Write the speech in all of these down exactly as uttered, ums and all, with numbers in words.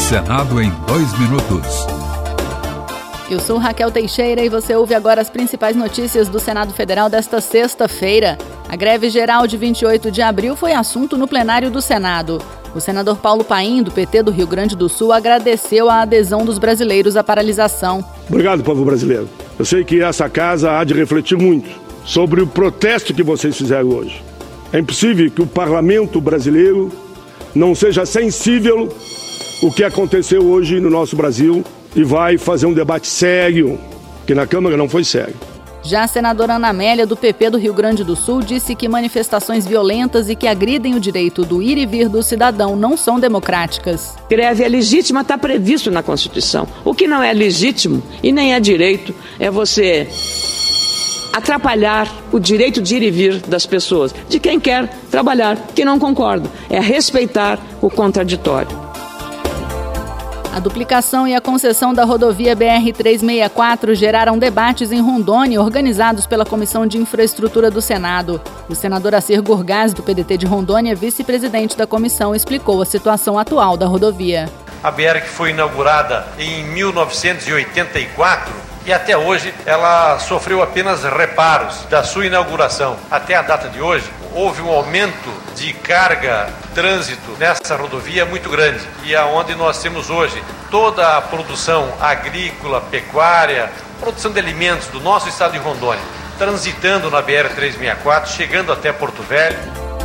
Senado em dois minutos. Eu sou Raquel Teixeira e você ouve agora as principais notícias do Senado Federal desta sexta-feira. A greve geral de vinte e oito de abril foi assunto no plenário do Senado. O senador Paulo Paim, do P T do Rio Grande do Sul, agradeceu a adesão dos brasileiros à paralisação. Obrigado, povo brasileiro. Eu sei que essa casa há de refletir muito sobre o protesto que vocês fizeram hoje. É impossível que o parlamento brasileiro não seja sensível ao que aconteceu hoje no nosso Brasil e vai fazer um debate sério, que na Câmara não foi sério. Já a senadora Ana Amélia, do P P do Rio Grande do Sul, disse que manifestações violentas e que agridem o direito do ir e vir do cidadão não são democráticas. Greve é legítima, está previsto na Constituição. O que não é legítimo e nem é direito é você atrapalhar o direito de ir e vir das pessoas, de quem quer trabalhar, que não concorda. É respeitar o contraditório. A duplicação e a concessão da rodovia B R trezentos e sessenta e quatro geraram debates em Rondônia, organizados pela Comissão de Infraestrutura do Senado. O senador Acir Gurgás, do P D T de Rondônia, vice-presidente da comissão, explicou a situação atual da rodovia. A B R que foi inaugurada em mil novecentos e oitenta e quatro e até hoje ela sofreu apenas reparos da sua inauguração. Até a data de hoje, houve um aumento de carga, trânsito nessa rodovia muito grande. E é onde nós temos hoje toda a produção agrícola, pecuária, produção de alimentos do nosso estado de Rondônia, transitando na B R trezentos e sessenta e quatro, chegando até Porto Velho.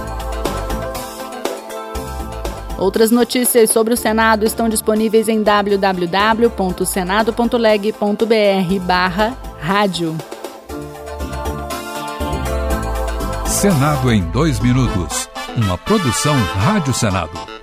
Outras notícias sobre o Senado estão disponíveis em w w w ponto senado ponto leg ponto b r barra rádio. Senado em dois minutos. Uma produção Rádio Senado.